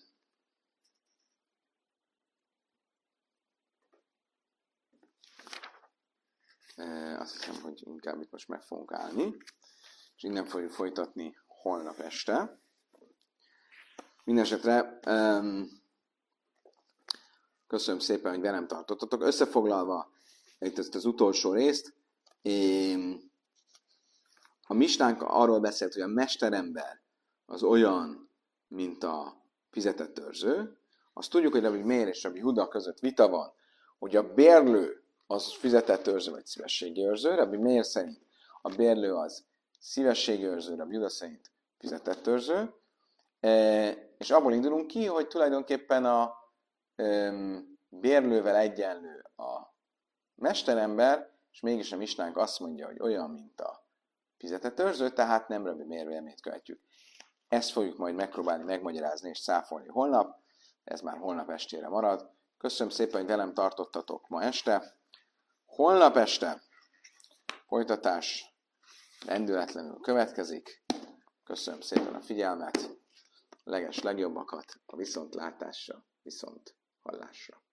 Azt hiszem, hogy inkább itt most meg fogunk állni, és innen fogjuk folytatni holnap este. Mindenesetre köszönöm szépen, hogy velem tartottatok. Összefoglalva itt ezt az utolsó részt, a misnánk arról beszélt, hogy a mesterember az olyan, mint a fizetett törzső. Azt tudjuk, hogy Rabbi Meir és Rabbi Yehuda között vita van, hogy a bérlő az fizetett őrző vagy szívességi őrző. Rabbi Meir szerint a bérlő az szívességi őrző, Rabbi Yehuda szerint fizetett őrző. És abból indulunk ki, hogy tulajdonképpen a bérlővel egyenlő a mesterember, és mégis a misnánk azt mondja, hogy olyan, mint a fizetett őrző, tehát nem Rabbi Meir véleményét követjük. Ezt fogjuk majd megpróbálni megmagyarázni és száfolni holnap. Ez már holnap estére marad. Köszönöm szépen, hogy velem tartottatok ma este. Holnap este folytatás rendületlenül következik. Köszönöm szépen a figyelmet. Leges legjobbakat a viszontlátásra, viszont hallásra.